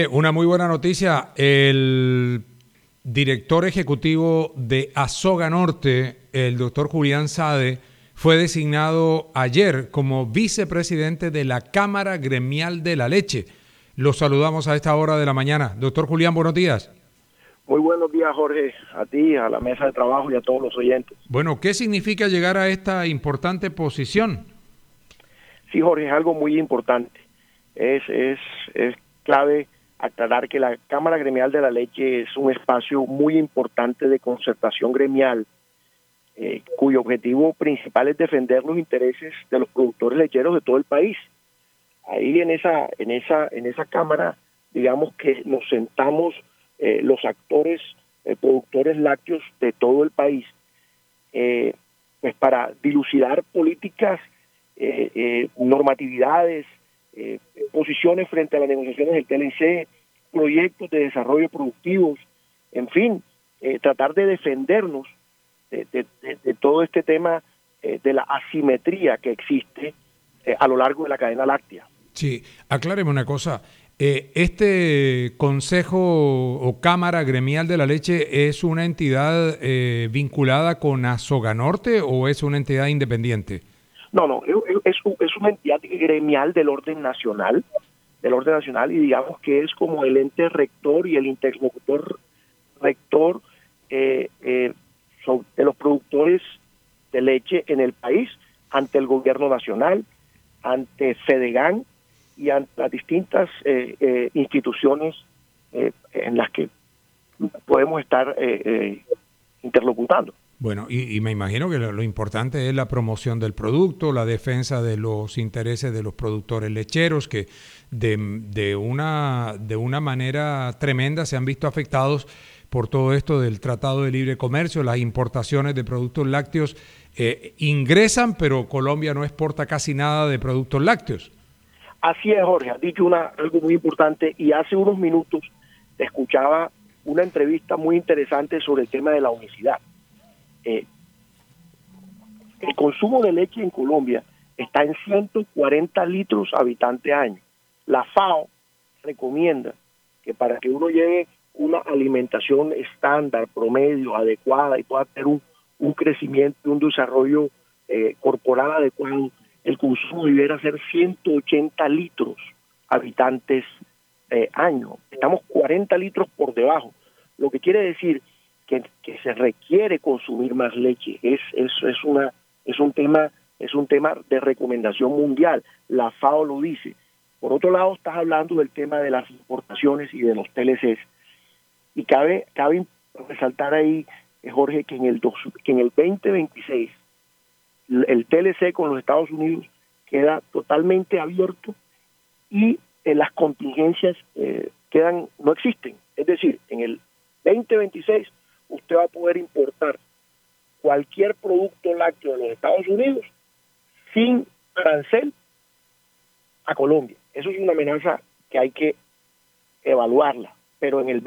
Una muy buena noticia. El director ejecutivo de Asoga Norte, el doctor Julián Sade, fue designado ayer como vicepresidente de la Cámara Gremial de la Leche. Lo saludamos a esta hora de la mañana. Doctor Julián, buenos días. Muy buenos días, Jorge, a ti, a la mesa de trabajo y a todos los oyentes. Bueno, ¿qué significa llegar a esta importante posición? Sí, Jorge, es algo muy importante. Es clave aclarar que la Cámara Gremial de la Leche es un espacio muy importante de concertación gremial, cuyo objetivo principal es defender los intereses de los productores lecheros de todo el país. Ahí en esa Cámara, digamos que nos sentamos los actores, productores lácteos de todo el país, pues para dilucidar políticas, normatividades, posiciones frente a las negociaciones del TLC, proyectos de desarrollo productivos, en fin, tratar de defendernos de todo este tema de la asimetría que existe a lo largo de la cadena láctea. Sí, acláreme una cosa. ¿Este Consejo o Cámara Gremial de la Leche es una entidad vinculada con Asoga Norte o es una entidad independiente? No, es una entidad gremial del orden nacional, y digamos que es como el ente rector y el interlocutor rector de los productores de leche en el país ante el gobierno nacional, ante Fedegan y ante las distintas instituciones en las que podemos estar interlocutando. Bueno, y me imagino que lo importante es la promoción del producto, la defensa de los intereses de los productores lecheros, que de una manera tremenda se han visto afectados por todo esto del Tratado de Libre Comercio. Las importaciones de productos lácteos ingresan, pero Colombia no exporta casi nada de productos lácteos. Así es, Jorge, has dicho algo muy importante, y hace unos minutos te escuchaba una entrevista muy interesante sobre el tema de la unicidad. El consumo de leche en Colombia está en 140 litros habitante año. La FAO recomienda que para que uno lleve una alimentación estándar, promedio, adecuada y pueda tener un crecimiento y un desarrollo corporal adecuado, el consumo debiera ser 180 litros habitantes año. Estamos 40 litros por debajo, lo que quiere decir que se requiere consumir más leche. Es un tema de recomendación mundial. La FAO lo dice. Por otro lado, estás hablando del tema de las importaciones y de los TLCs. Y cabe resaltar ahí, Jorge, que en el 2026 el TLC con los Estados Unidos queda totalmente abierto y las contingencias no existen. Es decir, en el 2026 usted va a poder importar cualquier producto lácteo de los Estados Unidos sin arancel a Colombia. Eso es una amenaza que hay que evaluarla. Pero en el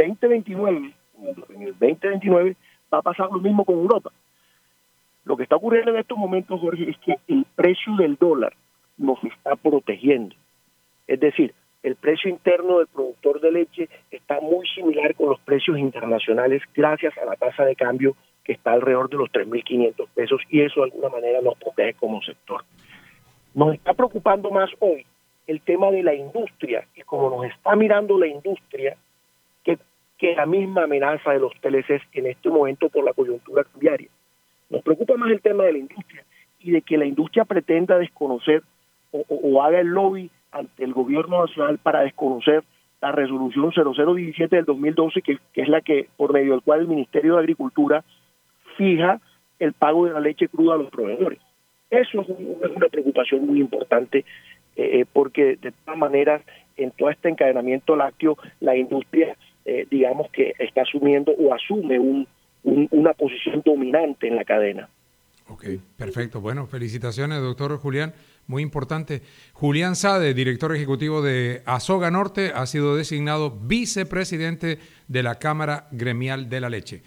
2029 va a pasar lo mismo con Europa. Lo que está ocurriendo en estos momentos, Jorge, es que el precio del dólar nos está protegiendo. Es decir, el precio interno del productor de leche está muy similar con los precios internacionales gracias a la tasa de cambio que está alrededor de los 3.500 pesos, y eso de alguna manera nos protege como sector. Nos está preocupando más hoy el tema de la industria, y como nos está mirando la industria, que la misma amenaza de los TLCs en este momento por la coyuntura cambiaria. Nos preocupa más el tema de la industria y de que la industria pretenda desconocer o haga el lobby ante el gobierno nacional para desconocer la resolución 0017 del 2012, que es la que, por medio del cual el Ministerio de Agricultura fija el pago de la leche cruda a los proveedores. Eso es una preocupación muy importante, porque de todas maneras, en todo este encadenamiento lácteo, la industria, digamos que está asumiendo o asume una posición dominante en la cadena. Ok, perfecto. Bueno, felicitaciones, doctor Julián. Muy importante. Julián Sade, director ejecutivo de Asoga Norte, ha sido designado vicepresidente de la Cámara Gremial de la Leche.